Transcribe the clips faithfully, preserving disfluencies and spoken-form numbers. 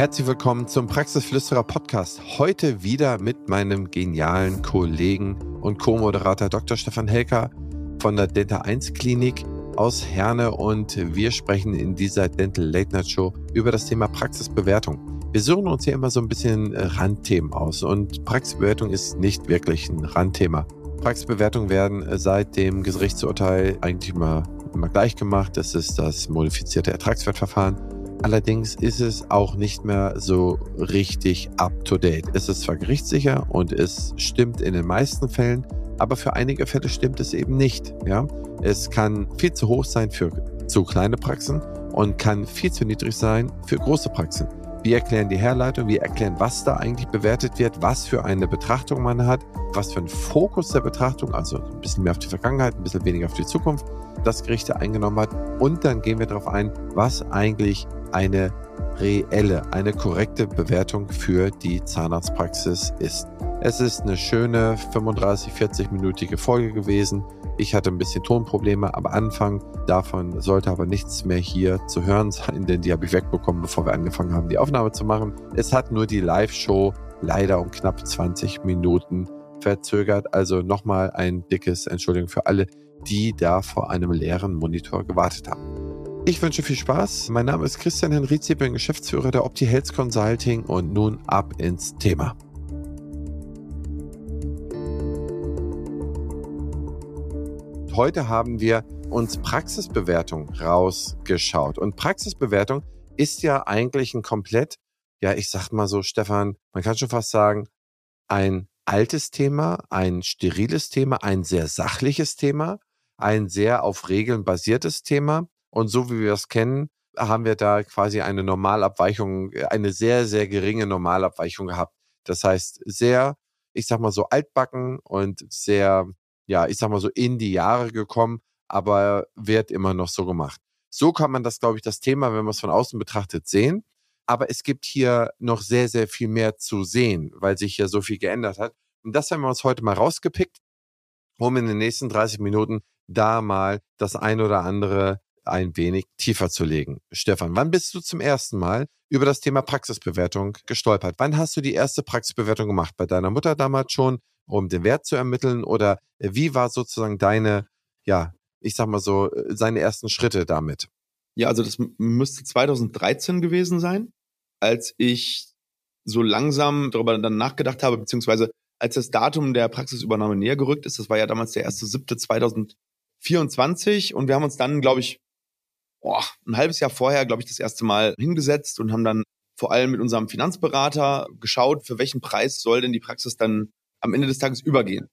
Herzlich willkommen zum Praxisflüsterer Podcast. Heute wieder mit meinem genialen Kollegen und Co-Moderator Doktor Stefan Helker von der Dental eins Klinik aus Herne und wir sprechen in dieser Dental Late Night Show über das Thema Praxisbewertung. Wir suchen uns hier immer so ein bisschen Randthemen aus und Praxisbewertung ist nicht wirklich ein Randthema. Praxisbewertungen werden seit dem Gerichtsurteil eigentlich immer, immer gleich gemacht. Das ist das modifizierte Ertragswertverfahren. Allerdings ist es auch nicht mehr so richtig up-to-date. Es ist zwar gerichtssicher und es stimmt in den meisten Fällen, aber für einige Fälle stimmt es eben nicht. Ja? Es kann viel zu hoch sein für zu kleine Praxen und kann viel zu niedrig sein für große Praxen. Wir erklären die Herleitung, wir erklären, was da eigentlich bewertet wird, was für eine Betrachtung man hat, was für ein Fokus der Betrachtung, also ein bisschen mehr auf die Vergangenheit, ein bisschen weniger auf die Zukunft, das Gericht eingenommen hat. Und dann gehen wir darauf ein, was eigentlich eine reelle, eine korrekte Bewertung für die Zahnarztpraxis ist. Es ist eine schöne fünfunddreißig, vierzig-minütige Folge gewesen. Ich hatte ein bisschen Tonprobleme am Anfang. Davon sollte aber nichts mehr hier zu hören sein, denn die habe ich wegbekommen, bevor wir angefangen haben, die Aufnahme zu machen. Es hat nur die Live-Show leider um knapp zwanzig Minuten verzögert. Also nochmal ein dickes Entschuldigung für alle, die da vor einem leeren Monitor gewartet haben. Ich wünsche viel Spaß. Mein Name ist Christian Henrizi, bin Geschäftsführer der Opti Health Consulting und nun ab ins Thema. Heute haben wir uns Praxisbewertung rausgeschaut. Und Praxisbewertung ist ja eigentlich ein komplett, ja, ich sag mal so, Stefan, man kann schon fast sagen, ein altes Thema, ein steriles Thema, ein sehr sachliches Thema, ein sehr auf Regeln basiertes Thema. Und so wie wir es kennen, haben wir da quasi eine Normalabweichung, eine sehr, sehr geringe Normalabweichung gehabt. Das heißt, sehr, ich sag mal so altbacken und sehr, ja, ich sag mal so in die Jahre gekommen, aber wird immer noch so gemacht. So kann man das, glaube ich, das Thema, wenn man es von außen betrachtet, sehen. Aber es gibt hier noch sehr, sehr viel mehr zu sehen, weil sich hier so viel geändert hat. Und das haben wir uns heute mal rausgepickt, um in den nächsten dreißig Minuten da mal das ein oder andere ein wenig tiefer zu legen. Stefan, wann bist du zum ersten Mal über das Thema Praxisbewertung gestolpert? Wann hast du die erste Praxisbewertung gemacht? Bei deiner Mutter damals schon, um den Wert zu ermitteln? Oder wie war sozusagen deine, ja, ich sag mal so, seine ersten Schritte damit? Ja, also das müsste zweitausenddreizehn gewesen sein, als ich so langsam darüber dann nachgedacht habe, beziehungsweise als das Datum der Praxisübernahme näher gerückt ist. Das war ja damals der erste siebte zweitausendvierundzwanzig und wir haben uns dann, glaube ich, boah, ein halbes Jahr vorher, glaube ich, das erste Mal hingesetzt und haben dann vor allem mit unserem Finanzberater geschaut, für welchen Preis soll denn die Praxis dann am Ende des Tages übergehen.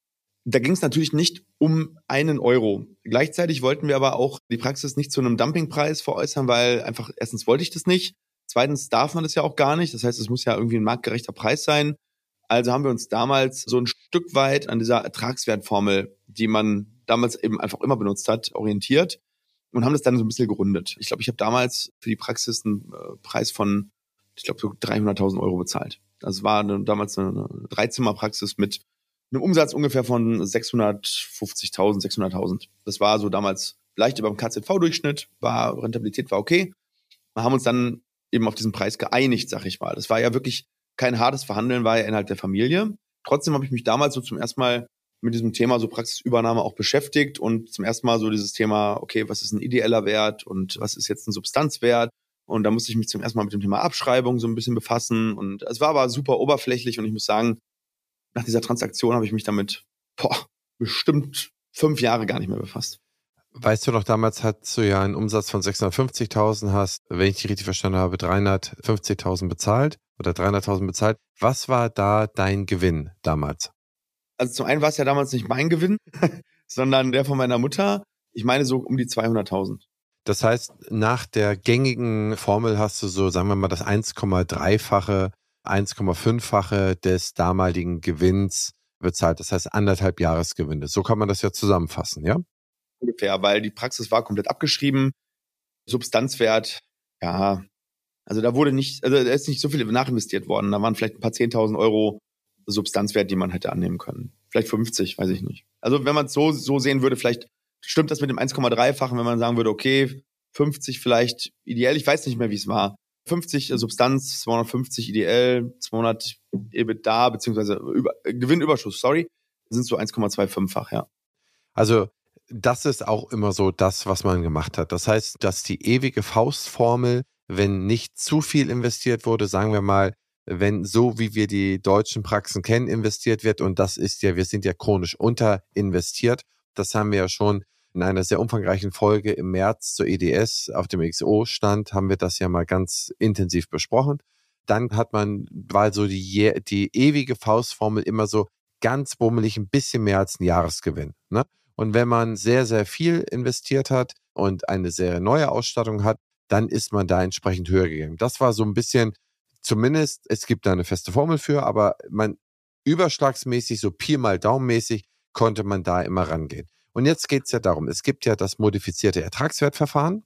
Da ging es natürlich nicht um einen Euro. Gleichzeitig wollten wir aber auch die Praxis nicht zu einem Dumpingpreis veräußern, weil einfach erstens wollte ich das nicht, zweitens darf man das ja auch gar nicht. Das heißt, es muss ja irgendwie ein marktgerechter Preis sein. Also haben wir uns damals so ein Stück weit an dieser Ertragswertformel, die man damals eben einfach immer benutzt hat, orientiert. Und haben das dann so ein bisschen gerundet. Ich glaube, ich habe damals für die Praxis einen äh, Preis von, ich glaube, so dreihunderttausend Euro bezahlt. Das war eine, damals eine Dreizimmerpraxis mit einem Umsatz ungefähr von sechshundertfünfzigtausend, sechshunderttausend. Das war so damals leicht über dem K Z V-Durchschnitt, war Rentabilität war okay. Wir haben uns dann eben auf diesen Preis geeinigt, sag ich mal. Das war ja wirklich kein hartes Verhandeln, war ja innerhalb der Familie. Trotzdem habe ich mich damals so zum ersten Mal mit diesem Thema so Praxisübernahme auch beschäftigt und zum ersten Mal so dieses Thema, okay, was ist ein ideeller Wert und was ist jetzt ein Substanzwert? Und da musste ich mich zum ersten Mal mit dem Thema Abschreibung so ein bisschen befassen und es war aber super oberflächlich und ich muss sagen, nach dieser Transaktion habe ich mich damit, boah, bestimmt fünf Jahre gar nicht mehr befasst. Weißt du noch, damals hattest du ja einen Umsatz von sechshundertfünfzigtausend, hast, wenn ich dich richtig verstanden habe, dreihundertfünfzigtausend bezahlt oder dreihunderttausend bezahlt. Was war da dein Gewinn damals? Also zum einen war es ja damals nicht mein Gewinn, sondern der von meiner Mutter. Ich meine so um die zweihunderttausend. Das heißt, nach der gängigen Formel hast du so, sagen wir mal, das eins Komma drei-fache, eins Komma fünf-fache des damaligen Gewinns bezahlt. Das heißt, anderthalb Jahresgewinne. So kann man das ja zusammenfassen, ja? Ungefähr, weil die Praxis war komplett abgeschrieben. Substanzwert, ja, also da wurde nicht, also da ist nicht so viel nachinvestiert worden. Da waren vielleicht ein paar zehntausend Euro Substanzwert, die man hätte annehmen können. Vielleicht fünfzig, weiß ich nicht. Also wenn man es so, so sehen würde, vielleicht stimmt das mit dem eins Komma drei-fachen, wenn man sagen würde, okay, fünfzig vielleicht ideell, ich weiß nicht mehr, wie es war. fünfzig Substanz, zweihundertfünfzig I D L, zweihundert EBITDA, beziehungsweise über, Gewinnüberschuss, sorry, sind so eins Komma fünfundzwanzig-fach, ja. Also das ist auch immer so das, was man gemacht hat. Das heißt, dass die ewige Faustformel, wenn nicht zu viel investiert wurde, sagen wir mal, wenn so wie wir die deutschen Praxen kennen, investiert wird, und das ist ja, wir sind ja chronisch unterinvestiert. Das haben wir ja schon in einer sehr umfangreichen Folge im März zur E D S auf dem X O-Stand, haben wir das ja mal ganz intensiv besprochen. Dann hat man, war so die, die ewige Faustformel immer so ganz bummelig, ein bisschen mehr als ein Jahresgewinn, ne? Und wenn man sehr, sehr viel investiert hat und eine sehr neue Ausstattung hat, dann ist man da entsprechend höher gegangen. Das war so ein bisschen, zumindest, es gibt da eine feste Formel für, aber man überschlagsmäßig, so Pi mal Daumenmäßig, konnte man da immer rangehen. Und jetzt geht es ja darum, es gibt ja das modifizierte Ertragswertverfahren.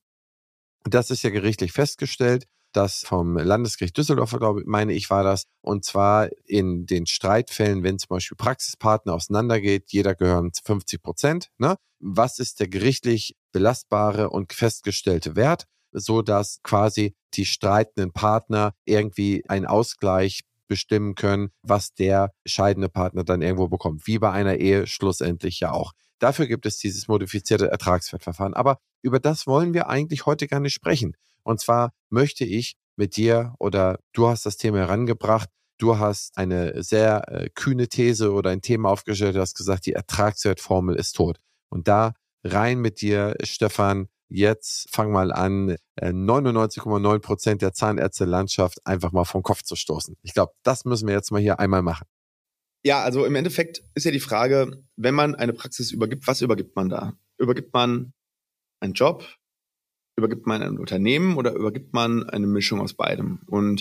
Das ist ja gerichtlich festgestellt, das vom Landesgericht Düsseldorf, glaube ich, meine ich, war das. Und zwar in den Streitfällen, wenn zum Beispiel Praxispartner auseinandergeht, jeder gehören fünfzig Prozent. Ne? Was ist der gerichtlich belastbare und festgestellte Wert, so dass quasi die streitenden Partner irgendwie einen Ausgleich bestimmen können, was der scheidende Partner dann irgendwo bekommt. Wie bei einer Ehe schlussendlich ja auch. Dafür gibt es dieses modifizierte Ertragswertverfahren. Aber über das wollen wir eigentlich heute gar nicht sprechen. Und zwar möchte ich mit dir, oder du hast das Thema herangebracht, du hast eine sehr äh, kühne These oder ein Thema aufgestellt, du hast gesagt, die Ertragswertformel ist tot. Und da rein mit dir, Stefan, jetzt fang mal an, äh, neunundneunzig Komma neun Prozent der Zahnärzte-Landschaft einfach mal vom Kopf zu stoßen. Ich glaube, das müssen wir jetzt mal hier einmal machen. Ja, also im Endeffekt ist ja die Frage, wenn man eine Praxis übergibt, was übergibt man da? Übergibt man einen Job? Übergibt man ein Unternehmen oder übergibt man eine Mischung aus beidem? Und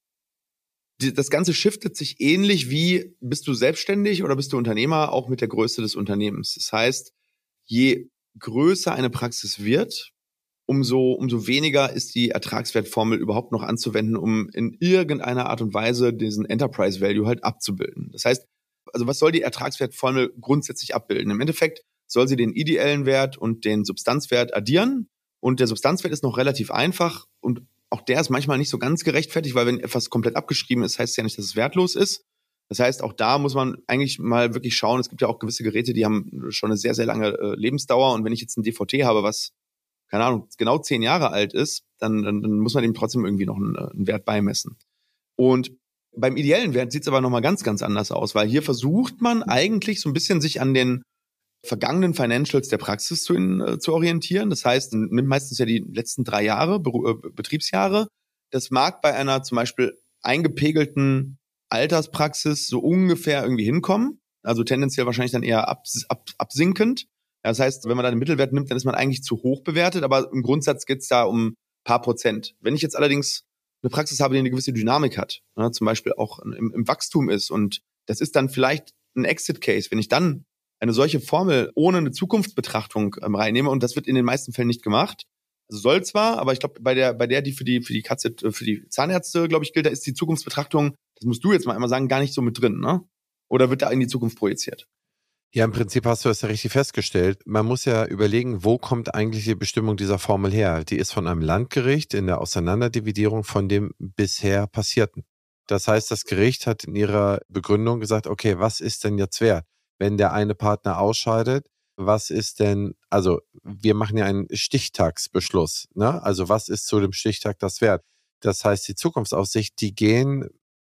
die, das Ganze shiftet sich ähnlich wie, bist du selbstständig oder bist du Unternehmer, auch mit der Größe des Unternehmens. Das heißt, je größer eine Praxis wird, umso, umso weniger ist die Ertragswertformel überhaupt noch anzuwenden, um in irgendeiner Art und Weise diesen Enterprise Value halt abzubilden. Das heißt, also was soll die Ertragswertformel grundsätzlich abbilden? Im Endeffekt soll sie den ideellen Wert und den Substanzwert addieren. Und der Substanzwert ist noch relativ einfach und auch der ist manchmal nicht so ganz gerechtfertigt, weil wenn etwas komplett abgeschrieben ist, heißt es ja nicht, dass es wertlos ist. Das heißt, auch da muss man eigentlich mal wirklich schauen. Es gibt ja auch gewisse Geräte, die haben schon eine sehr, sehr lange äh, Lebensdauer. Und wenn ich jetzt ein D V T habe, was, keine Ahnung, genau zehn Jahre alt ist, dann, dann, dann muss man dem trotzdem irgendwie noch einen, einen Wert beimessen. Und beim ideellen Wert sieht es aber nochmal ganz, ganz anders aus, weil hier versucht man eigentlich so ein bisschen sich an den vergangenen Financials der Praxis zu, in, zu orientieren. Das heißt, nimmt meistens ja die letzten drei Jahre, Be- Betriebsjahre. Das mag bei einer zum Beispiel eingepegelten Alterspraxis so ungefähr irgendwie hinkommen. Also tendenziell wahrscheinlich dann eher ab, ab, absinkend. Das heißt, wenn man da den Mittelwert nimmt, dann ist man eigentlich zu hoch bewertet. Aber im Grundsatz geht es da um ein paar Prozent. Wenn ich jetzt allerdings eine Praxis habe, die eine gewisse Dynamik hat, ne, zum Beispiel auch im, im Wachstum ist, und das ist dann vielleicht ein Exit-Case, wenn ich dann eine solche Formel ohne eine Zukunftsbetrachtung ähm, reinnehme, und das wird in den meisten Fällen nicht gemacht. Also soll zwar, aber ich glaube, bei der, bei der, die für die, für die K Z, für die Zahnärzte, glaube ich, gilt, da ist die Zukunftsbetrachtung, das musst du jetzt mal einmal sagen, gar nicht so mit drin, ne? Oder wird da in die Zukunft projiziert? Ja, im Prinzip hast du das ja richtig festgestellt. Man muss ja überlegen, wo kommt eigentlich die Bestimmung dieser Formel her? Die ist von einem Landgericht in der Auseinanderdividierung von dem bisher Passierten. Das heißt, das Gericht hat in ihrer Begründung gesagt, okay, was ist denn jetzt wert? Wenn der eine Partner ausscheidet, was ist denn, also wir machen ja einen Stichtagsbeschluss, ne? Also was ist zu dem Stichtag das wert? Das heißt, die Zukunftsaussicht, die gehen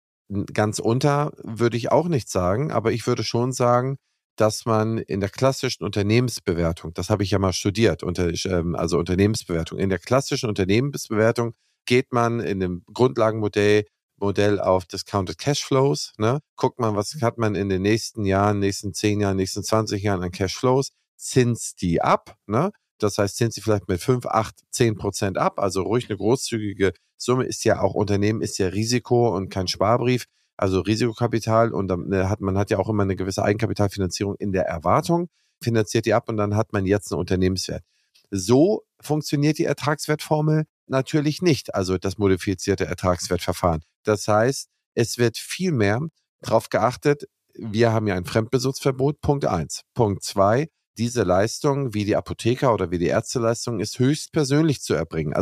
ganz unter, würde ich auch nicht sagen, aber ich würde schon sagen, dass man in der klassischen Unternehmensbewertung, das habe ich ja mal studiert, unter, also Unternehmensbewertung, in der klassischen Unternehmensbewertung geht man in dem Grundlagenmodell Modell auf Discounted Cashflows, ne? Guckt man, was hat man in den nächsten Jahren, nächsten zehn Jahren, nächsten zwanzig Jahren an Cashflows, zinst die ab, ne? Das heißt, zinst die vielleicht mit fünf, acht, zehn Prozent ab, also ruhig eine großzügige Summe, ist ja auch Unternehmen, ist ja Risiko und kein Sparbrief, also Risikokapital, und dann hat man hat ja auch immer eine gewisse Eigenkapitalfinanzierung in der Erwartung, finanziert die ab und dann hat man jetzt einen Unternehmenswert. So funktioniert die Ertragswertformel natürlich nicht, also das modifizierte Ertragswertverfahren. Das heißt, es wird viel mehr darauf geachtet, wir haben ja ein Fremdbesitzverbot, Punkt eins. Punkt zwei, diese Leistung, wie die Apotheker oder wie die Ärzteleistung, ist höchstpersönlich zu erbringen. Also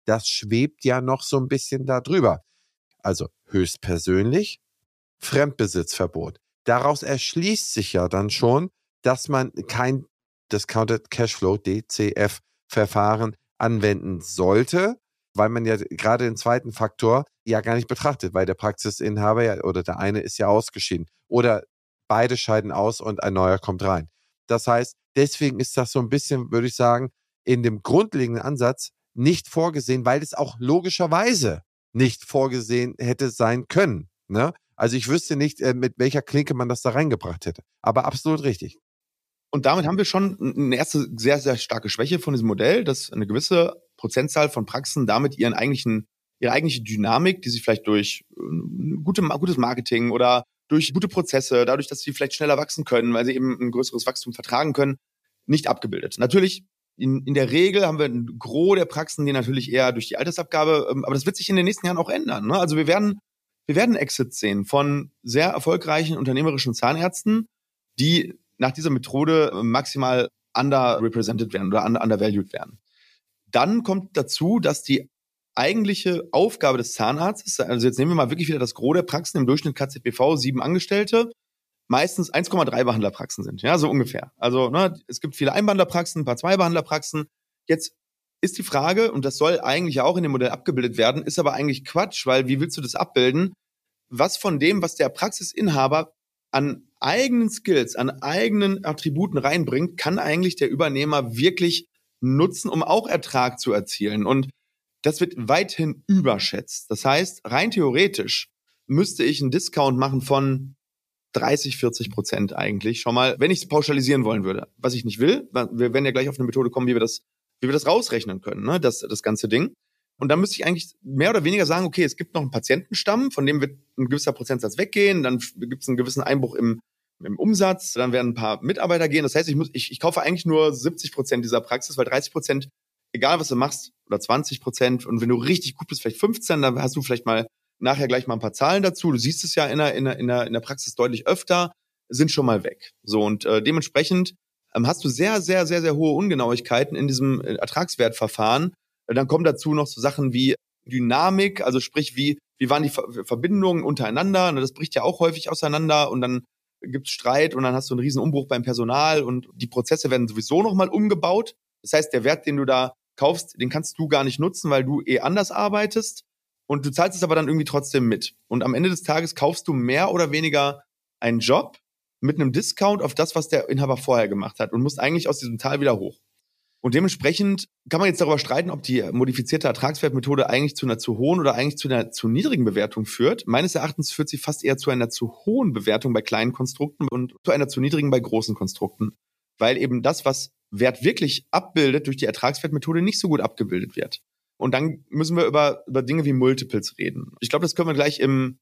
das schwebt ja noch so ein bisschen da drüber. Also höchstpersönlich, Fremdbesitzverbot. Daraus erschließt sich ja dann schon, dass man kein Discounted Cashflow, D C F-Verfahren anwenden sollte, weil man ja gerade den zweiten Faktor ja gar nicht betrachtet, weil der Praxisinhaber ja, oder der eine ist ja ausgeschieden oder beide scheiden aus und ein neuer kommt rein. Das heißt, deswegen ist das so ein bisschen, würde ich sagen, in dem grundlegenden Ansatz nicht vorgesehen, weil es auch logischerweise nicht vorgesehen hätte sein können. Ne? Also ich wüsste nicht, mit welcher Klinke man das da reingebracht hätte. Aber absolut richtig. Und damit haben wir schon eine erste sehr, sehr starke Schwäche von diesem Modell, dass eine gewisse Prozentzahl von Praxen damit ihren eigentlichen, ihre eigentliche Dynamik, die sie vielleicht durch gute, gutes Marketing oder durch gute Prozesse, dadurch, dass sie vielleicht schneller wachsen können, weil sie eben ein größeres Wachstum vertragen können, nicht abgebildet. Natürlich, in, in der Regel haben wir ein Gros der Praxen, die natürlich eher durch die Altersabgabe, aber das wird sich in den nächsten Jahren auch ändern. Ne? Also wir werden, wir werden Exits sehen von sehr erfolgreichen unternehmerischen Zahnärzten, die nach dieser Methode maximal underrepresented werden oder undervalued werden. Dann kommt dazu, dass die eigentliche Aufgabe des Zahnarztes, also jetzt nehmen wir mal wirklich wieder das Gros der Praxen, im Durchschnitt K Z B V, sieben Angestellte, meistens eins Komma drei Behandlerpraxen sind, ja, so ungefähr. Also ne, es gibt viele Einbehandlerpraxen, ein paar Zweibehandlerpraxen. Jetzt ist die Frage, und das soll eigentlich auch in dem Modell abgebildet werden, ist aber eigentlich Quatsch, weil wie willst du das abbilden? Was von dem, was der Praxisinhaber an eigenen Skills, an eigenen Attributen reinbringt, kann eigentlich der Übernehmer wirklich nutzen, um auch Ertrag zu erzielen. Und das wird weithin überschätzt. Das heißt, rein theoretisch müsste ich einen Discount machen von dreißig, vierzig Prozent eigentlich schon mal, wenn ich es pauschalisieren wollen würde. Was ich nicht will, wir werden ja gleich auf eine Methode kommen, wie wir das, wie wir das rausrechnen können, ne, das, das ganze Ding. Und dann müsste ich eigentlich mehr oder weniger sagen, okay, es gibt noch einen Patientenstamm, von dem wird ein gewisser Prozentsatz weggehen, dann gibt es einen gewissen Einbruch im, im Umsatz, dann werden ein paar Mitarbeiter gehen. Das heißt, ich muss, ich, ich kaufe eigentlich nur siebzig Prozent dieser Praxis, weil dreißig Prozent, egal was du machst, oder zwanzig Prozent, und wenn du richtig gut bist, vielleicht fünfzehn, dann hast du vielleicht mal nachher gleich mal ein paar Zahlen dazu. Du siehst es ja in der, in der, in der, in der Praxis deutlich öfter, sind schon mal weg. So, und äh, dementsprechend ähm, hast du sehr, sehr, sehr, sehr hohe Ungenauigkeiten in diesem äh, Ertragswertverfahren. Dann kommen dazu noch so Sachen wie Dynamik, also sprich, wie wie waren die Ver- Verbindungen untereinander. Das bricht ja auch häufig auseinander und dann gibt's Streit und dann hast du einen riesen Umbruch beim Personal und die Prozesse werden sowieso nochmal umgebaut. Das heißt, der Wert, den du da kaufst, den kannst du gar nicht nutzen, weil du eh anders arbeitest und du zahlst es aber dann irgendwie trotzdem mit. Und am Ende des Tages kaufst du mehr oder weniger einen Job mit einem Discount auf das, was der Inhaber vorher gemacht hat und musst eigentlich aus diesem Tal wieder hoch. Und dementsprechend kann man jetzt darüber streiten, ob die modifizierte Ertragswertmethode eigentlich zu einer zu hohen oder eigentlich zu einer zu niedrigen Bewertung führt. Meines Erachtens führt sie fast eher zu einer zu hohen Bewertung bei kleinen Konstrukten und zu einer zu niedrigen bei großen Konstrukten. Weil eben das, was Wert wirklich abbildet, durch die Ertragswertmethode nicht so gut abgebildet wird. Und dann müssen wir über, über Dinge wie Multiples reden. Ich glaube, das können wir gleich im,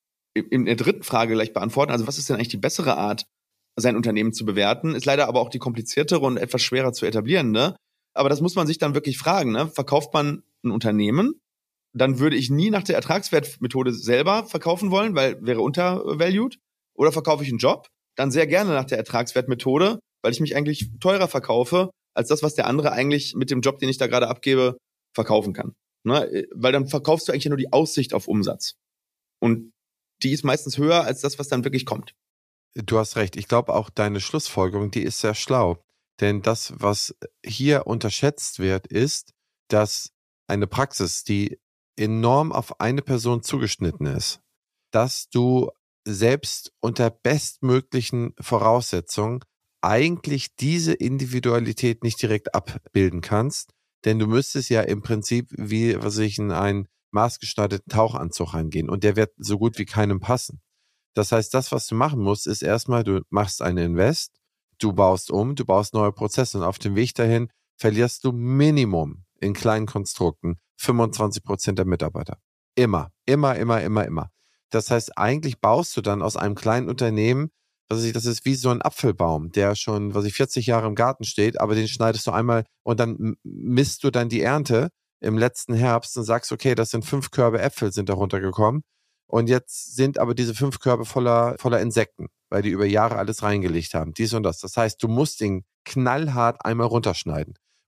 in der dritten Frage gleich beantworten. Also was ist denn eigentlich die bessere Art, sein Unternehmen zu bewerten, ist leider aber auch die kompliziertere und etwas schwerer zu etablierende. Aber das muss man sich dann wirklich fragen. Ne? Verkauft man ein Unternehmen, dann würde ich nie nach der Ertragswertmethode selber verkaufen wollen, weil wäre untervalued. Oder verkaufe ich einen Job, dann sehr gerne nach der Ertragswertmethode, weil ich mich eigentlich teurer verkaufe, als das, was der andere eigentlich mit dem Job, den ich da gerade abgebe, verkaufen kann. Ne? Weil dann verkaufst du eigentlich nur die Aussicht auf Umsatz. Und die ist meistens höher als das, was dann wirklich kommt. Du hast recht. Ich glaube auch deine Schlussfolgerung, die ist sehr schlau. Denn das, was hier unterschätzt wird, ist, dass eine Praxis, die enorm auf eine Person zugeschnitten ist, dass du selbst unter bestmöglichen Voraussetzungen eigentlich diese Individualität nicht direkt abbilden kannst. Denn du müsstest ja im Prinzip wie, was ich, in einen maßgeschneiderten Tauchanzug reingehen. Und der wird so gut wie keinem passen. Das heißt, das, was du machen musst, ist erstmal, du machst einen Invest, du baust um, du baust neue Prozesse und auf dem Weg dahin verlierst du Minimum in kleinen Konstrukten fünfundzwanzig Prozent der Mitarbeiter. Immer, immer, immer, immer, immer. Das heißt, eigentlich baust du dann aus einem kleinen Unternehmen, was ich, das ist wie so ein Apfelbaum, der schon, was ich, vierzig Jahre im Garten steht, aber den schneidest du einmal und dann misst du dann die Ernte im letzten Herbst und sagst, okay, das sind fünf Körbe Äpfel sind da runtergekommen. Und jetzt sind aber diese fünf Körbe voller, voller Insekten, weil die über Jahre alles reingelegt haben, dies und das. Das heißt, du musst den knallhart einmal runterschneiden.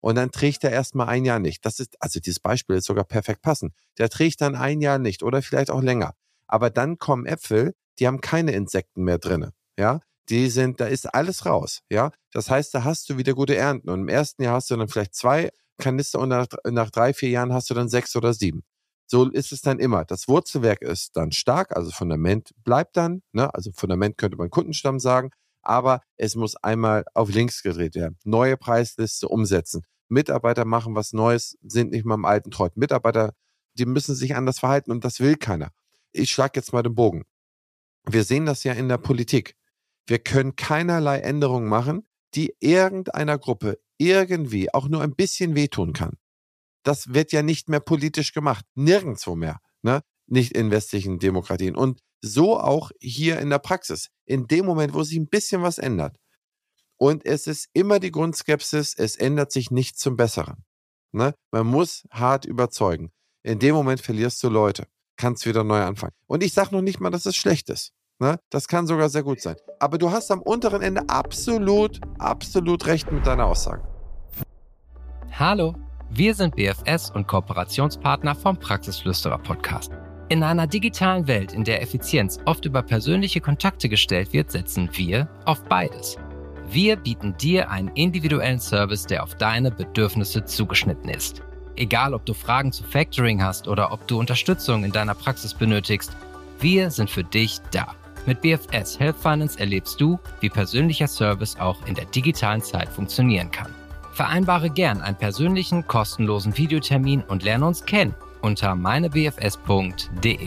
Und dann trägt er erstmal ein Jahr nicht. Das ist, also dieses Beispiel ist sogar perfekt passend. Der trägt dann ein Jahr nicht oder vielleicht auch länger. Aber dann kommen Äpfel, die haben keine Insekten mehr drin. Ja, die sind, da ist alles raus. Ja, das heißt, da hast du wieder gute Ernten. Und im ersten Jahr hast du dann vielleicht zwei Kanister und nach, nach drei, vier Jahren hast du dann sechs oder sieben. So ist es dann immer. Das Wurzelwerk ist dann stark, also Fundament bleibt dann. Ne? Also Fundament könnte man Kundenstamm sagen. Aber es muss einmal auf links gedreht werden. Neue Preisliste umsetzen. Mitarbeiter machen was Neues, sind nicht mal im alten Trott. Mitarbeiter, die müssen sich anders verhalten und das will keiner. Ich schlage jetzt mal den Bogen. Wir sehen das ja in der Politik. Wir können keinerlei Änderungen machen, die irgendeiner Gruppe irgendwie auch nur ein bisschen wehtun kann. Das wird ja nicht mehr politisch gemacht. Nirgendwo mehr. Ne? Nicht in westlichen Demokratien. Und so auch hier in der Praxis. In dem Moment, wo sich ein bisschen was ändert. Und es ist immer die Grundskepsis, es ändert sich nichts zum Besseren. Ne? Man muss hart überzeugen. In dem Moment verlierst du Leute. Kannst wieder neu anfangen. Und ich sage noch nicht mal, dass es schlecht ist. Ne? Das kann sogar sehr gut sein. Aber du hast am unteren Ende absolut, absolut recht mit deiner Aussage. Hallo, wir sind B F S und Kooperationspartner vom Praxisflüsterer Podcast. In einer digitalen Welt, in der Effizienz oft über persönliche Kontakte gestellt wird, setzen wir auf beides. Wir bieten dir einen individuellen Service, der auf deine Bedürfnisse zugeschnitten ist. Egal, ob du Fragen zu Factoring hast oder ob du Unterstützung in deiner Praxis benötigst, wir sind für dich da. Mit B F S Health Finance erlebst du, wie persönlicher Service auch in der digitalen Zeit funktionieren kann. Vereinbare gern einen persönlichen, kostenlosen Videotermin und lerne uns kennen unter meine b f s punkt d e.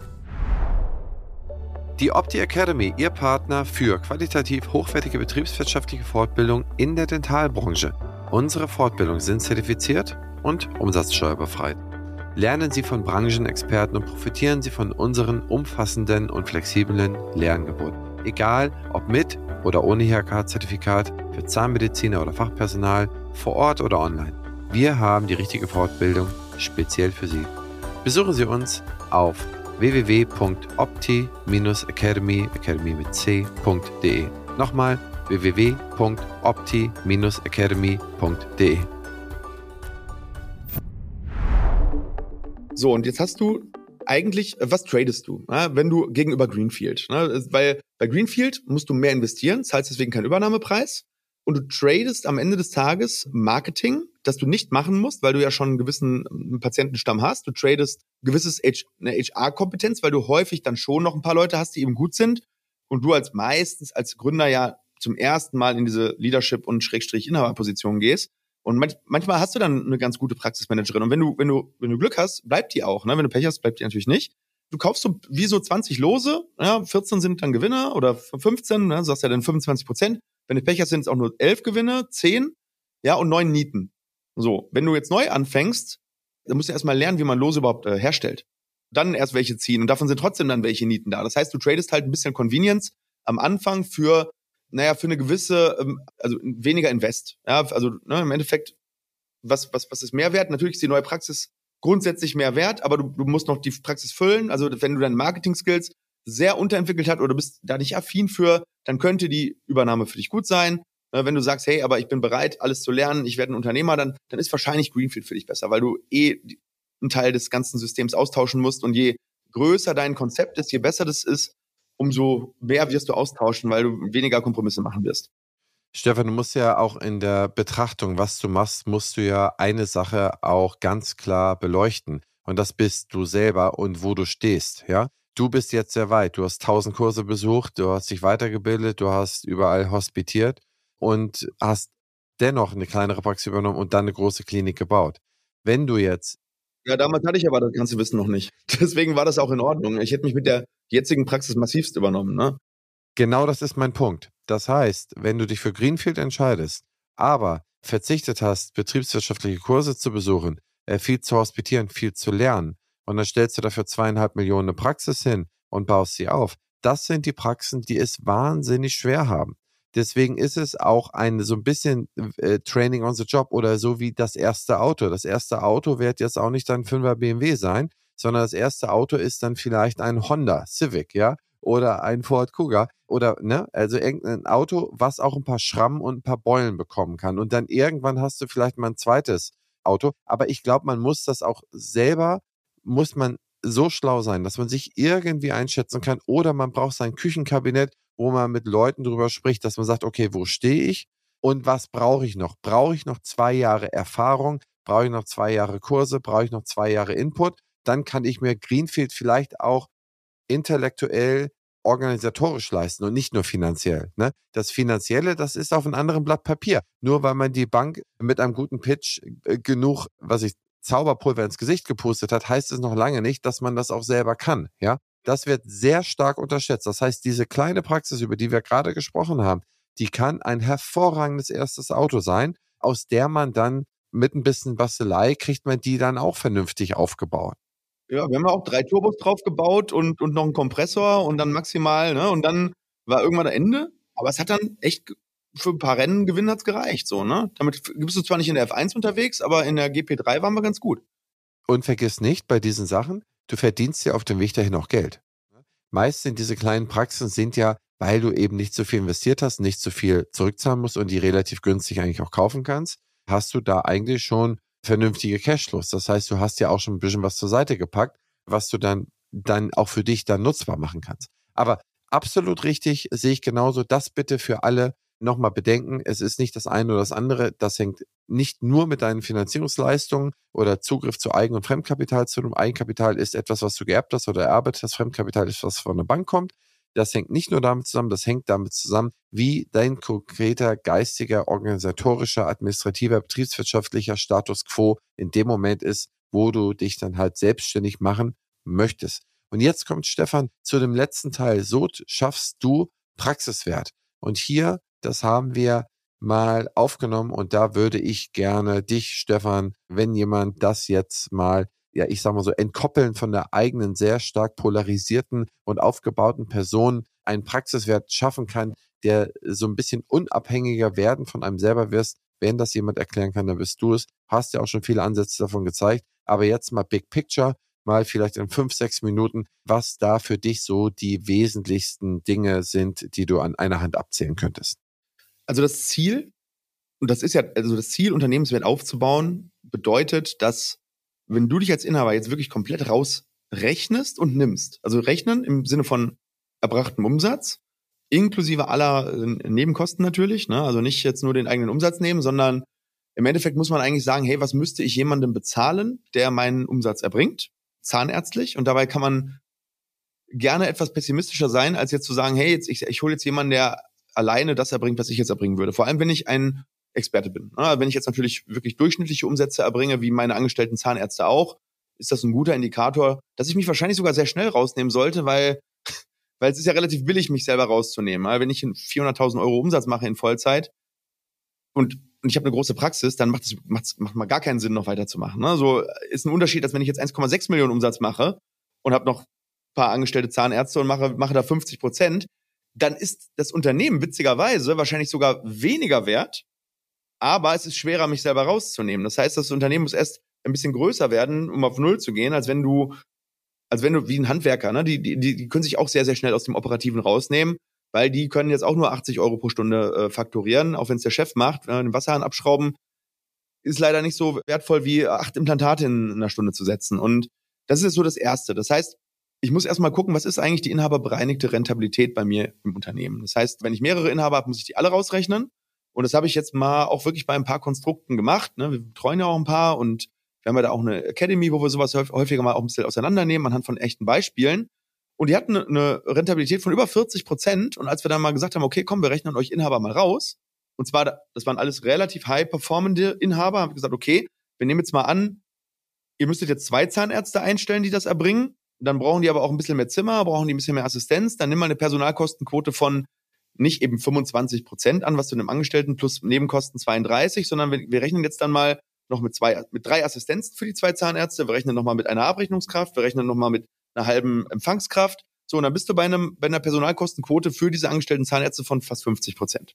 Die Opti Academy, Ihr Partner für qualitativ hochwertige betriebswirtschaftliche Fortbildung in der Dentalbranche. Unsere Fortbildungen sind zertifiziert und umsatzsteuerbefreit. Lernen Sie von Branchenexperten und profitieren Sie von unseren umfassenden und flexiblen Lernangeboten. Egal, ob mit oder ohne I H K-Zertifikat, für Zahnmediziner oder Fachpersonal, vor Ort oder online. Wir haben die richtige Fortbildung speziell für Sie. Besuchen Sie uns auf w w w punkt opti academy, academy mit c punkt d e. Nochmal w w w punkt opti academy punkt d e. So, und jetzt hast du eigentlich, was tradest du, ne, wenn du gegenüber Greenfield? Ne? Weil bei Greenfield musst du mehr investieren, zahlst deswegen keinen Übernahmepreis und du tradest am Ende des Tages Marketing, das du nicht machen musst, weil du ja schon einen gewissen Patientenstamm hast. Du tradest gewisses H- eine H R-Kompetenz, weil du häufig dann schon noch ein paar Leute hast, die eben gut sind und du als meistens als Gründer ja zum ersten Mal in diese Leadership- und Schrägstrich-Inhaberposition gehst. Und manch, manchmal hast du dann eine ganz gute Praxismanagerin. Und wenn du, wenn du, wenn du Glück hast, bleibt die auch. Ne? Wenn du Pech hast, bleibt die natürlich nicht. Du kaufst so wie so zwanzig Lose, ja, vierzehn sind dann Gewinner oder fünfzehn, ne? Du sagst ja dann fünfundzwanzig Prozent. Wenn du Pech hast, sind es auch nur elf Gewinne, zehn, ja, und neun Nieten. So, wenn du jetzt neu anfängst, dann musst du erstmal lernen, wie man Lose überhaupt äh, herstellt. Dann erst welche ziehen und davon sind trotzdem dann welche Nieten da. Das heißt, du tradest halt ein bisschen Convenience am Anfang für naja, für eine gewisse, also weniger Invest. Ja, also ne, im Endeffekt, was, was, was ist Mehrwert? Natürlich ist die neue Praxis grundsätzlich mehr wert, aber du, du musst noch die Praxis füllen. Also wenn du deine Marketing-Skills sehr unterentwickelt hast oder bist da nicht affin für, dann könnte die Übernahme für dich gut sein. Wenn du sagst, hey, aber ich bin bereit, alles zu lernen, ich werde ein Unternehmer, dann, dann ist wahrscheinlich Greenfield für dich besser, weil du eh einen Teil des ganzen Systems austauschen musst und je größer dein Konzept ist, je besser das ist, umso mehr wirst du austauschen, weil du weniger Kompromisse machen wirst. Stefan, du musst ja auch in der Betrachtung, was du machst, musst du ja eine Sache auch ganz klar beleuchten. Und das bist du selber und wo du stehst, ja? Du bist jetzt sehr weit. Du hast tausend Kurse besucht, du hast dich weitergebildet, du hast überall hospitiert und hast dennoch eine kleinere Praxis übernommen und dann eine große Klinik gebaut. Wenn du jetzt Ja, damals hatte ich aber das ganze Wissen noch nicht. Deswegen war das auch in Ordnung. Ich hätte mich mit der jetzigen Praxis massivst übernommen, ne? Genau das ist mein Punkt. Das heißt, wenn du dich für Greenfield entscheidest, aber verzichtet hast, betriebswirtschaftliche Kurse zu besuchen, äh, viel zu hospitieren, viel zu lernen und dann stellst du dafür zweieinhalb Millionen eine Praxis hin und baust sie auf. Das sind die Praxen, die es wahnsinnig schwer haben. Deswegen ist es auch ein so ein bisschen äh, Training on the Job oder so wie das erste Auto. Das erste Auto wird jetzt auch nicht dein Fünfer B M W sein, sondern das erste Auto ist dann vielleicht ein Honda Civic, ja? oder ein Ford Kuga oder, ne, also irgendein Auto, was auch ein paar Schrammen und ein paar Beulen bekommen kann. Und dann irgendwann hast du vielleicht mal ein zweites Auto. Aber ich glaube, man muss das auch selber, muss man so schlau sein, dass man sich irgendwie einschätzen kann, oder man braucht sein Küchenkabinett, wo man mit Leuten drüber spricht, dass man sagt, okay, wo stehe ich und was brauche ich noch? Brauche ich noch zwei Jahre Erfahrung? Brauche ich noch zwei Jahre Kurse? Brauche ich noch zwei Jahre Input? Dann kann ich mir Greenfield vielleicht auch intellektuell, organisatorisch leisten und nicht nur finanziell. Ne? Das Finanzielle, das ist auf einem anderen Blatt Papier. Nur weil man die Bank mit einem guten Pitch äh, genug, was ich Zauberpulver ins Gesicht gepustet hat, heißt es noch lange nicht, dass man das auch selber kann. Ja, das wird sehr stark unterschätzt. Das heißt, diese kleine Praxis, über die wir gerade gesprochen haben, die kann ein hervorragendes erstes Auto sein, aus der man dann mit ein bisschen Bastelei kriegt man die dann auch vernünftig aufgebaut. Ja, wir haben ja auch drei Turbos drauf gebaut und, und noch einen Kompressor und dann maximal, ne? Und dann war irgendwann das Ende. Aber es hat dann echt für ein paar Rennen gewinnen hat's gereicht, so, ne? Damit bist du zwar nicht in der F eins unterwegs, aber in der G P drei waren wir ganz gut. Und vergiss nicht, bei diesen Sachen, du verdienst ja auf dem Weg dahin auch Geld. Meist sind diese kleinen Praxen sind ja, weil du eben nicht so viel investiert hast, nicht so viel zurückzahlen musst und die relativ günstig eigentlich auch kaufen kannst, hast du da eigentlich schon vernünftige Cashflows. Das heißt, du hast ja auch schon ein bisschen was zur Seite gepackt, was du dann, dann auch für dich dann nutzbar machen kannst. Aber absolut richtig, sehe ich genauso. Das bitte für alle nochmal bedenken. Es ist nicht das eine oder das andere. Das hängt nicht nur mit deinen Finanzierungsleistungen oder Zugriff zu Eigen- und Fremdkapital zu tun. Eigenkapital ist etwas, was du geerbt hast oder erarbeitet hast. Fremdkapital ist, was von der Bank kommt. Das hängt nicht nur damit zusammen, das hängt damit zusammen, wie dein konkreter geistiger, organisatorischer, administrativer, betriebswirtschaftlicher Status quo in dem Moment ist, wo du dich dann halt selbstständig machen möchtest. Und jetzt kommt Stefan zu dem letzten Teil. So schaffst du Praxiswert. Und hier, das haben wir mal aufgenommen und da würde ich gerne dich, Stefan, wenn jemand das jetzt mal, ja, ich sag mal so, entkoppeln von der eigenen sehr stark polarisierten und aufgebauten Person einen Praxiswert schaffen kann, der so ein bisschen unabhängiger werden von einem selber wirst. Wenn das jemand erklären kann, dann bist du es. Hast ja auch schon viele Ansätze davon gezeigt. Aber jetzt mal Big Picture, mal vielleicht in fünf, sechs Minuten, was da für dich so die wesentlichsten Dinge sind, die du an einer Hand abzählen könntest. Also das Ziel, und das ist ja, also das Ziel, Unternehmenswert aufzubauen, bedeutet, dass wenn du dich als Inhaber jetzt wirklich komplett rausrechnest und nimmst, also rechnen im Sinne von erbrachtem Umsatz, inklusive aller äh, Nebenkosten natürlich, ne? Also nicht jetzt nur den eigenen Umsatz nehmen, sondern im Endeffekt muss man eigentlich sagen, hey, was müsste ich jemandem bezahlen, der meinen Umsatz erbringt, zahnärztlich, und dabei kann man gerne etwas pessimistischer sein, als jetzt zu sagen, hey, jetzt ich, ich hole jetzt jemanden, der alleine das erbringt, was ich jetzt erbringen würde. Vor allem, wenn ich ein Experte bin. Wenn ich jetzt natürlich wirklich durchschnittliche Umsätze erbringe, wie meine angestellten Zahnärzte auch, ist das ein guter Indikator, dass ich mich wahrscheinlich sogar sehr schnell rausnehmen sollte, weil, weil es ist ja relativ billig, mich selber rauszunehmen. Wenn ich vierhunderttausend Euro Umsatz mache in Vollzeit und, und ich habe eine große Praxis, dann macht es macht, macht mal gar keinen Sinn, noch weiterzumachen. So ist ein Unterschied, als wenn ich jetzt eins Komma sechs Millionen Umsatz mache und habe noch ein paar angestellte Zahnärzte und mache, mache da fünfzig Prozent, dann ist das Unternehmen witzigerweise wahrscheinlich sogar weniger wert, aber es ist schwerer, mich selber rauszunehmen. Das heißt, das Unternehmen muss erst ein bisschen größer werden, um auf Null zu gehen, als wenn du, als wenn du wie ein Handwerker, ne, die, die, die können sich auch sehr, sehr schnell aus dem Operativen rausnehmen, weil die können jetzt auch nur achtzig Euro pro Stunde äh, fakturieren, auch wenn es der Chef macht. Äh, den Wasserhahn abschrauben ist leider nicht so wertvoll wie acht Implantate in einer Stunde zu setzen. Und das ist so das Erste. Das heißt, ich muss erstmal gucken, was ist eigentlich die inhaberbereinigte Rentabilität bei mir im Unternehmen. Das heißt, wenn ich mehrere Inhaber habe, muss ich die alle rausrechnen. Und das habe ich jetzt mal auch wirklich bei ein paar Konstrukten gemacht. Ne? Wir betreuen ja auch ein paar und wir haben ja da auch eine Academy, wo wir sowas häufiger mal auch ein bisschen auseinandernehmen anhand von echten Beispielen. Und die hatten eine Rentabilität von über vierzig Prozent. Und als wir dann mal gesagt haben, okay, komm, wir rechnen euch Inhaber mal raus. Und zwar, das waren alles relativ high-performende Inhaber. Haben wir gesagt, okay, wir nehmen jetzt mal an, ihr müsstet jetzt zwei Zahnärzte einstellen, die das erbringen. Dann brauchen die aber auch ein bisschen mehr Zimmer, brauchen die ein bisschen mehr Assistenz. Dann nimm mal eine Personalkostenquote von nicht eben fünfundzwanzig Prozent an, was du einem Angestellten plus Nebenkosten zweiunddreißig, sondern wir, wir rechnen jetzt dann mal noch mit zwei, mit drei Assistenzen für die zwei Zahnärzte. Wir rechnen nochmal mit einer Abrechnungskraft. Wir rechnen nochmal mit einer halben Empfangskraft. So, und dann bist du bei einem, bei einer Personalkostenquote für diese angestellten Zahnärzte von fast fünfzig Prozent.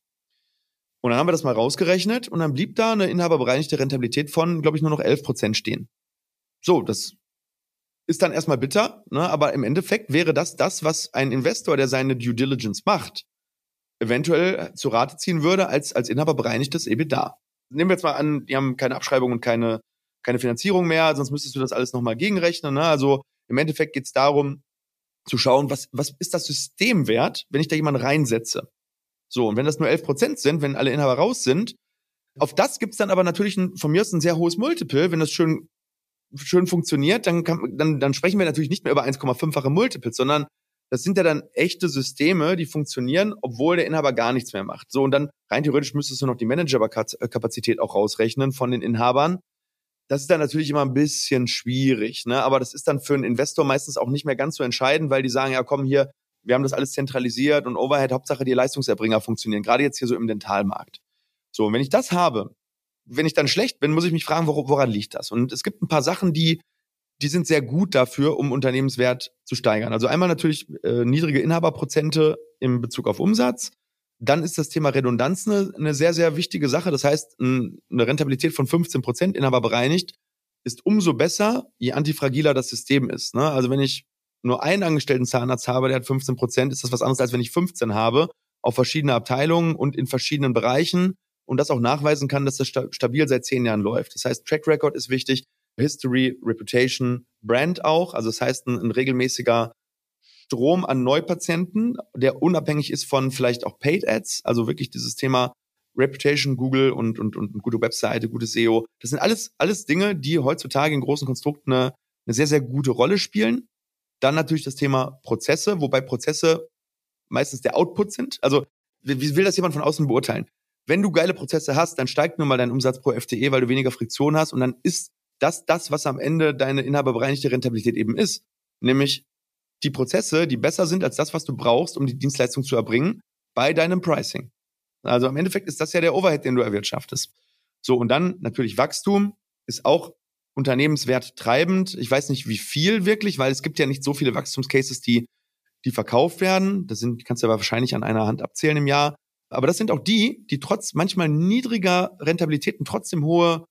Und dann haben wir das mal rausgerechnet und dann blieb da eine inhaberbereinigte Rentabilität von, glaube ich, nur noch elf Prozent stehen. So, das ist dann erstmal bitter, ne? Aber im Endeffekt wäre das das, was ein Investor, der seine Due Diligence macht, eventuell zu Rate ziehen würde als, als inhaberbereinigtes EBITDA. Nehmen wir jetzt mal an, die haben keine Abschreibung und keine, keine Finanzierung mehr, sonst müsstest du das alles nochmal gegenrechnen. Ne? Also im Endeffekt geht es darum, zu schauen, was, was ist das System wert, wenn ich da jemanden reinsetze. So, und wenn das nur elf Prozent sind, wenn alle Inhaber raus sind, auf das gibt's dann aber natürlich ein, von mir aus ein sehr hohes Multiple. Wenn das schön, schön funktioniert, dann, kann, dann, dann sprechen wir natürlich nicht mehr über eins Komma fünffache Multiples, sondern das sind ja dann echte Systeme, die funktionieren, obwohl der Inhaber gar nichts mehr macht. So, und dann rein theoretisch müsstest du noch die Managerkapazität auch rausrechnen von den Inhabern. Das ist dann natürlich immer ein bisschen schwierig, ne? Aber das ist dann für einen Investor meistens auch nicht mehr ganz so entscheidend, weil die sagen, ja komm hier, wir haben das alles zentralisiert und Overhead, Hauptsache die Leistungserbringer funktionieren, gerade jetzt hier so im Dentalmarkt. So, und wenn ich das habe, wenn ich dann schlecht bin, muss ich mich fragen, woran liegt das? Und es gibt ein paar Sachen, die die sind sehr gut dafür, um Unternehmenswert zu steigern. Also einmal natürlich äh, niedrige Inhaberprozente im Bezug auf Umsatz. Dann ist das Thema Redundanz eine, eine sehr, sehr wichtige Sache. Das heißt, ein, eine Rentabilität von fünfzehn Prozent inhaberbereinigt ist umso besser, je antifragiler das System ist. Ne? Also wenn ich nur einen angestellten Zahnarzt habe, der hat fünfzehn Prozent, ist das was anderes, als wenn ich fünfzehn habe, auf verschiedene Abteilungen und in verschiedenen Bereichen und das auch nachweisen kann, dass das sta- stabil seit zehn Jahren läuft. Das heißt, Track Record ist wichtig. History, Reputation, Brand auch. Also das heißt, ein, ein regelmäßiger Strom an Neupatienten, der unabhängig ist von vielleicht auch Paid Ads. Also wirklich dieses Thema Reputation, Google und, und, und eine gute Webseite, gutes S E O. Das sind alles, alles Dinge, die heutzutage in großen Konstrukten eine, eine sehr, sehr gute Rolle spielen. Dann natürlich das Thema Prozesse, wobei Prozesse meistens der Output sind. Also wie will das jemand von außen beurteilen? Wenn du geile Prozesse hast, dann steigt nun mal dein Umsatz pro F T E, weil du weniger Friktion hast und dann ist das das, was am Ende deine inhaberbereinigte Rentabilität eben ist. Nämlich die Prozesse, die besser sind als das, was du brauchst, um die Dienstleistung zu erbringen, bei deinem Pricing. Also im Endeffekt ist das ja der Overhead, den du erwirtschaftest. So, und dann natürlich Wachstum ist auch Unternehmenswert treibend. Ich weiß nicht, wie viel wirklich, weil es gibt ja nicht so viele Wachstumscases, die, die verkauft werden. Das sind, kannst du aber wahrscheinlich an einer Hand abzählen im Jahr. Aber das sind auch die, die trotz manchmal niedriger Rentabilitäten trotzdem hohe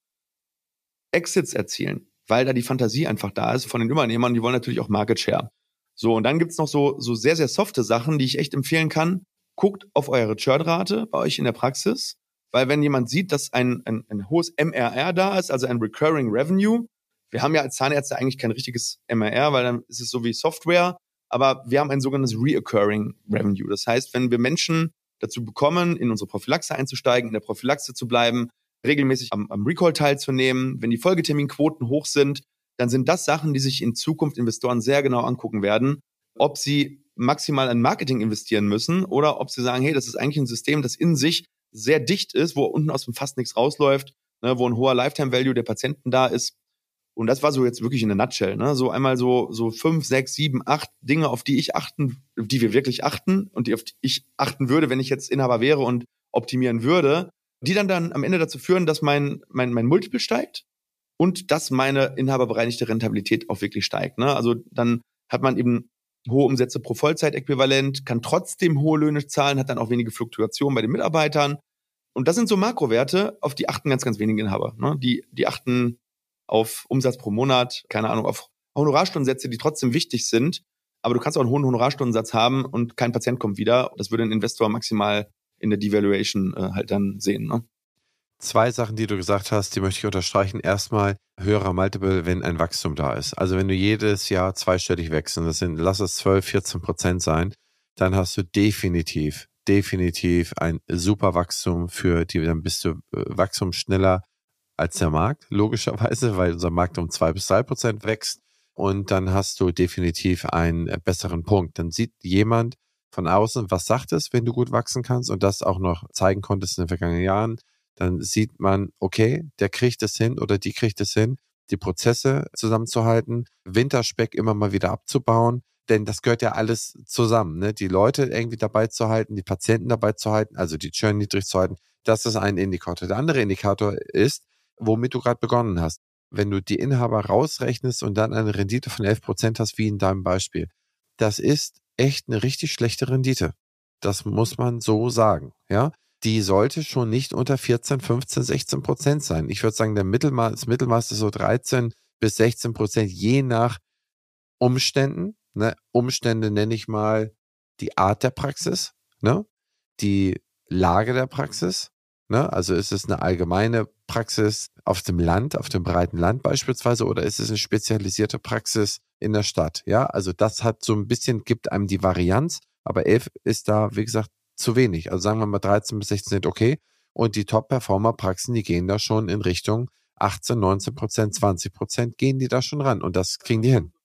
Exits erzielen, weil da die Fantasie einfach da ist von den Übernehmern, die wollen natürlich auch Market Share. So, und dann gibt's noch so, so sehr, sehr softe Sachen, die ich echt empfehlen kann. Guckt auf eure Churn-Rate bei euch in der Praxis, weil wenn jemand sieht, dass ein, ein, ein hohes M R R da ist, also ein Recurring Revenue, wir haben ja als Zahnärzte eigentlich kein richtiges M R R, weil dann ist es so wie Software, aber wir haben ein sogenanntes Reoccurring Revenue. Das heißt, wenn wir Menschen dazu bekommen, in unsere Prophylaxe einzusteigen, in der Prophylaxe zu bleiben, regelmäßig am, am Recall teilzunehmen. Wenn die Folgeterminquoten hoch sind, dann sind das Sachen, die sich in Zukunft Investoren sehr genau angucken werden, ob sie maximal an Marketing investieren müssen oder ob sie sagen, hey, das ist eigentlich ein System, das in sich sehr dicht ist, wo unten aus dem Fast nichts rausläuft, ne, wo ein hoher Lifetime-Value der Patienten da ist. Und das war so jetzt wirklich in der Nutshell, ne? So einmal so, so fünf, sechs, sieben, acht Dinge, auf die ich achten, auf die wir wirklich achten und die auf die ich achten würde, wenn ich jetzt Inhaber wäre und optimieren würde, die dann dann am Ende dazu führen, dass mein, mein, mein Multiple steigt und dass meine inhaberbereinigte Rentabilität auch wirklich steigt. Ne? Also dann hat man eben hohe Umsätze pro Vollzeitäquivalent, kann trotzdem hohe Löhne zahlen, hat dann auch wenige Fluktuationen bei den Mitarbeitern. Und das sind so Makrowerte, auf die achten ganz, ganz wenige Inhaber. Ne? Die, die achten auf Umsatz pro Monat, keine Ahnung, auf Honorarstundensätze, die trotzdem wichtig sind. Aber du kannst auch einen hohen Honorarstundensatz haben und kein Patient kommt wieder. Das würde ein Investor maximal in der Devaluation äh, halt dann sehen. Ne? Zwei Sachen, die du gesagt hast, die möchte ich unterstreichen. Erstmal höherer Multiple, wenn ein Wachstum da ist. Also wenn du jedes Jahr zweistellig wächst, und das sind, lass es zwölf, vierzehn Prozent sein, dann hast du definitiv, definitiv ein super Wachstum für die, dann bist du äh, Wachstum schneller als der Markt, logischerweise, weil unser Markt um zwei bis drei Prozent wächst. Und dann hast du definitiv einen äh, besseren Punkt. Dann sieht jemand von außen, was sagt es, wenn du gut wachsen kannst und das auch noch zeigen konntest in den vergangenen Jahren, dann sieht man, okay, der kriegt es hin oder die kriegt es hin, die Prozesse zusammenzuhalten, Winterspeck immer mal wieder abzubauen, denn das gehört ja alles zusammen, ne? Die Leute irgendwie dabei zu halten, die Patienten dabei zu halten, also die Churn niedrig zu halten, das ist ein Indikator. Der andere Indikator ist, womit du gerade begonnen hast. Wenn du die Inhaber rausrechnest und dann eine Rendite von elf Prozent hast, wie in deinem Beispiel, das ist echt eine richtig schlechte Rendite. Das muss man so sagen, ja. Die sollte schon nicht unter vierzehn, fünfzehn, sechzehn Prozent sein. Ich würde sagen, der Mittelmaß, das Mittelmaß ist so dreizehn bis sechzehn Prozent, je nach Umständen. Ne? Umstände nenne ich mal die Art der Praxis, ne? Die Lage der Praxis. Ne? Also ist es eine allgemeine Praxis auf dem Land, auf dem breiten Land beispielsweise, oder ist es eine spezialisierte Praxis in der Stadt? Ja, also das hat so ein bisschen, gibt einem die Varianz, aber elf ist da, wie gesagt, zu wenig. Also sagen wir mal dreizehn bis sechzehn sind okay. Und die Top-Performer-Praxen, die gehen da schon in Richtung achtzehn, neunzehn Prozent, zwanzig Prozent gehen die da schon ran. Und das kriegen die hin.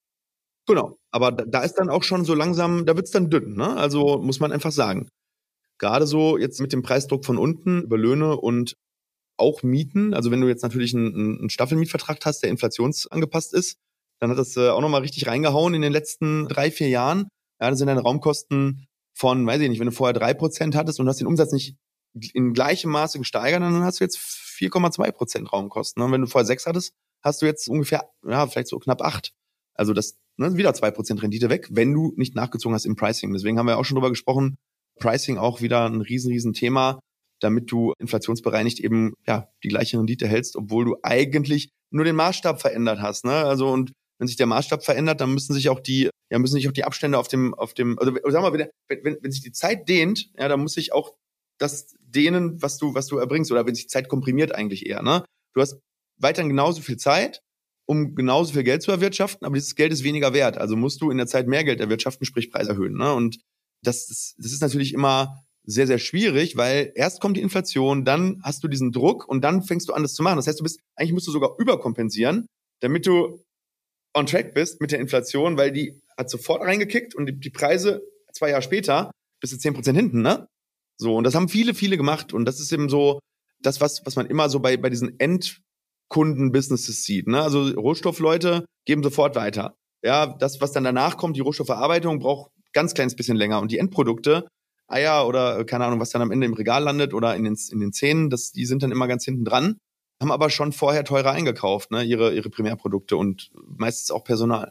Genau, aber da, da ist dann auch schon so langsam, da wird's dann dünn, ne? Also muss man einfach sagen. Gerade so jetzt mit dem Preisdruck von unten über Löhne und auch Mieten, also wenn du jetzt natürlich einen, einen Staffelmietvertrag hast, der inflationsangepasst ist, dann hat das äh, auch nochmal richtig reingehauen in den letzten drei, vier Jahren. Ja, das sind deine Raumkosten von, weiß ich nicht, wenn du vorher drei Prozent hattest und du hast den Umsatz nicht in gleichem Maße gesteigert, dann hast du jetzt vier Komma zwei Prozent Raumkosten. Und wenn du vorher sechs hattest, hast du jetzt ungefähr, ja, vielleicht so knapp acht. Also das, ne, wieder zwei Prozent Rendite weg, wenn du nicht nachgezogen hast im Pricing. Deswegen haben wir auch schon drüber gesprochen, Pricing auch wieder ein riesen, riesen Thema, damit du inflationsbereinigt eben, ja, die gleiche Rendite hältst, obwohl du eigentlich nur den Maßstab verändert hast, ne? Also, und wenn sich der Maßstab verändert, dann müssen sich auch die, ja, müssen sich auch die Abstände auf dem, auf dem, also, sagen wir mal, wenn, wenn, wenn sich die Zeit dehnt, ja, dann muss sich auch das dehnen, was du, was du erbringst, oder wenn sich die Zeit komprimiert eigentlich eher, ne? Du hast weiterhin genauso viel Zeit, um genauso viel Geld zu erwirtschaften, aber dieses Geld ist weniger wert. Also musst du in der Zeit mehr Geld erwirtschaften, sprich Preis erhöhen, ne? Und das ist, das ist natürlich immer sehr, sehr schwierig, weil erst kommt die Inflation, dann hast du diesen Druck und dann fängst du an, das zu machen. Das heißt, du bist, eigentlich musst du sogar überkompensieren, damit du on track bist mit der Inflation, weil die hat sofort reingekickt und die, die Preise zwei Jahre später bist du zehn Prozent hinten, ne? So, und das haben viele, viele gemacht und das ist eben so das, was, was man immer so bei, bei diesen Endkunden-Businesses sieht, ne? Also Rohstoffleute geben sofort weiter. Ja, das, was dann danach kommt, die Rohstoffverarbeitung, braucht ganz kleines bisschen länger. Und die Endprodukte, Eier oder keine Ahnung, was dann am Ende im Regal landet oder in den, in den Zähnen, das, die sind dann immer ganz hinten dran, haben aber schon vorher teurer eingekauft, ne, ihre, ihre Primärprodukte und meistens auch Personal.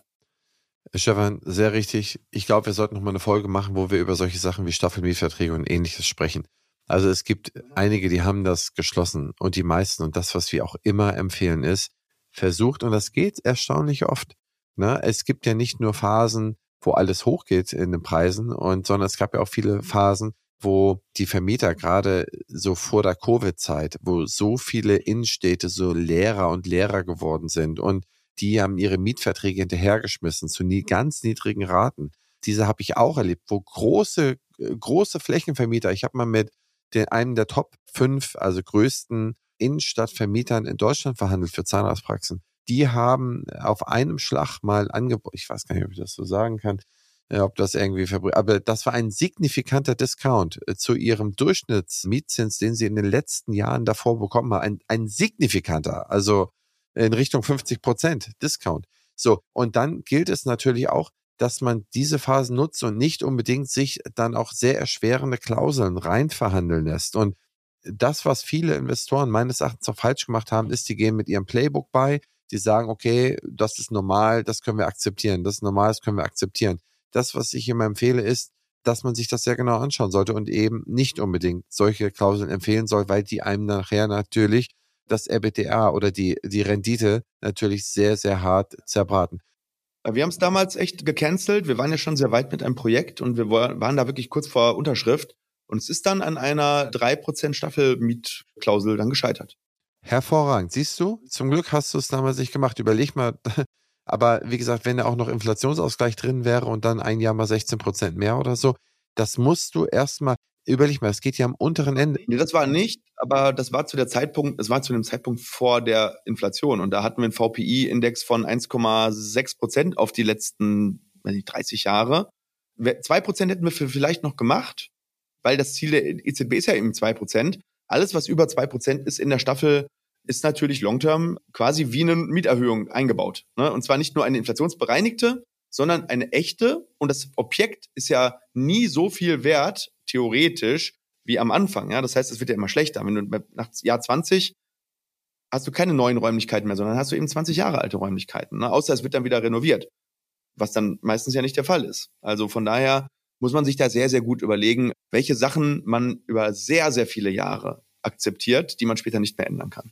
Stefan, sehr richtig. Ich glaube, wir sollten noch mal eine Folge machen, wo wir über solche Sachen wie Staffelmietverträge und Ähnliches sprechen. Also es gibt einige, die haben das geschlossen und die meisten, und das, was wir auch immer empfehlen, ist, versucht, und das geht erstaunlich oft. Ne? Es gibt ja nicht nur Phasen, wo alles hochgeht in den Preisen, und sondern es gab ja auch viele Phasen, wo die Vermieter gerade so vor der Covid-Zeit, wo so viele Innenstädte so leerer und leerer geworden sind und die haben ihre Mietverträge hinterhergeschmissen zu nie, ganz niedrigen Raten. Diese habe ich auch erlebt, wo große, große Flächenvermieter, ich habe mal mit den, einem der Top fünf, also größten Innenstadtvermietern in Deutschland verhandelt für Zahnarztpraxen. Die haben auf einem Schlag mal angeboten, ich weiß gar nicht, ob ich das so sagen kann, ob das irgendwie verbrüht, aber das war ein signifikanter Discount zu ihrem Durchschnittsmietzins, den sie in den letzten Jahren davor bekommen haben. Ein, ein signifikanter, also in Richtung fünfzig Prozent Discount. So, und dann gilt es natürlich auch, dass man diese Phasen nutzt und nicht unbedingt sich dann auch sehr erschwerende Klauseln reinverhandeln lässt. Und das, was viele Investoren meines Erachtens auch falsch gemacht haben, ist, die gehen mit ihrem Playbook bei, die sagen, okay, das ist normal, das können wir akzeptieren, das ist normal, das können wir akzeptieren. Das, was ich immer empfehle, ist, dass man sich das sehr genau anschauen sollte und eben nicht unbedingt solche Klauseln empfehlen soll, weil die einem nachher natürlich das R B T A oder die, die Rendite natürlich sehr, sehr hart zerbraten. Wir haben es damals echt gecancelt. Wir waren ja schon sehr weit mit einem Projekt und wir waren da wirklich kurz vor Unterschrift. Und es ist dann an einer drei Prozent Staffelmietklausel dann gescheitert. Hervorragend. Siehst du, zum Glück hast du es damals nicht gemacht. Überleg mal, aber wie gesagt, wenn da auch noch Inflationsausgleich drin wäre und dann ein Jahr mal sechzehn Prozent mehr oder so, das musst du erstmal, überleg mal, es geht ja am unteren Ende. Nee, das war nicht, aber das war zu der Zeitpunkt, es war zu dem Zeitpunkt vor der Inflation und da hatten wir einen V P I-Index von eins Komma sechs Prozent auf die letzten, weiß nicht, dreißig Jahre. zwei Prozent hätten wir vielleicht noch gemacht, weil das Ziel der E Z B ist ja eben zwei Prozent. Alles, was über zwei Prozent ist in der Staffel, ist natürlich long-term quasi wie eine Mieterhöhung eingebaut. Ne? Und zwar nicht nur eine inflationsbereinigte, sondern eine echte. Und das Objekt ist ja nie so viel wert, theoretisch, wie am Anfang. Ja? Das heißt, es wird ja immer schlechter. Wenn du nach Jahr zwanzig hast du keine neuen Räumlichkeiten mehr, sondern hast du eben zwanzig Jahre alte Räumlichkeiten. Ne? Außer es wird dann wieder renoviert, was dann meistens ja nicht der Fall ist. Also von daher muss man sich da sehr, sehr gut überlegen, welche Sachen man über sehr, sehr viele Jahre akzeptiert, die man später nicht mehr ändern kann.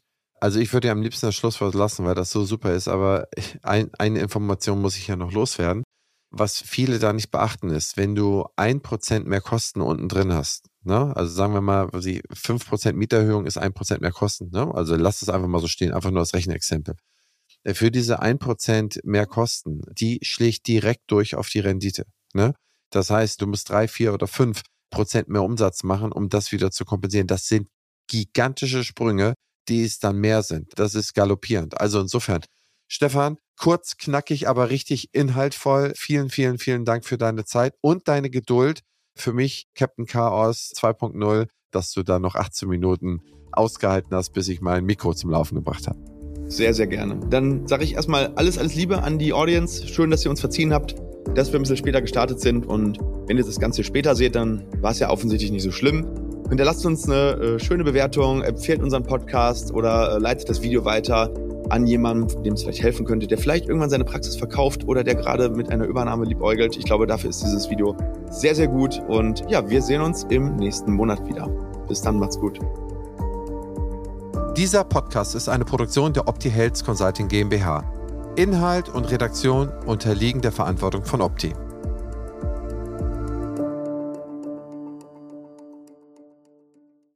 Also ich würde ja am liebsten das Schlusswort lassen, weil das so super ist, aber ein, eine Information muss ich ja noch loswerden. Was viele da nicht beachten ist, wenn du ein Prozent mehr Kosten unten drin hast, ne? Also sagen wir mal, fünf Prozent Mieterhöhung ist ein Prozent mehr Kosten, ne? Also lass es einfach mal so stehen, einfach nur als Rechenexempel. Für diese ein Prozent mehr Kosten, die schlägt direkt durch auf die Rendite, ne? Das heißt, du musst drei, vier oder fünf Prozent mehr Umsatz machen, um das wieder zu kompensieren. Das sind gigantische Sprünge, die es dann mehr sind. Das ist galoppierend. Also insofern, Stefan, kurz, knackig, aber richtig inhaltvoll. Vielen, vielen, vielen Dank für deine Zeit und deine Geduld. Für mich, Captain Chaos zwei Punkt null, dass du da noch achtzehn Minuten ausgehalten hast, bis ich mein Mikro zum Laufen gebracht habe. Sehr, sehr gerne. Dann sage ich erstmal alles, alles Liebe an die Audience. Schön, dass ihr uns verziehen habt, dass wir ein bisschen später gestartet sind. Und wenn ihr das Ganze später seht, dann war es ja offensichtlich nicht so schlimm. Hinterlasst uns eine äh, schöne Bewertung, empfehlt unseren Podcast oder äh, leitet das Video weiter an jemanden, dem es vielleicht helfen könnte, der vielleicht irgendwann seine Praxis verkauft oder der gerade mit einer Übernahme liebäugelt. Ich glaube, dafür ist dieses Video sehr, sehr gut. Und ja, wir sehen uns im nächsten Monat wieder. Bis dann, macht's gut. Dieser Podcast ist eine Produktion der Opti Health Consulting GmbH. Inhalt und Redaktion unterliegen der Verantwortung von Opti.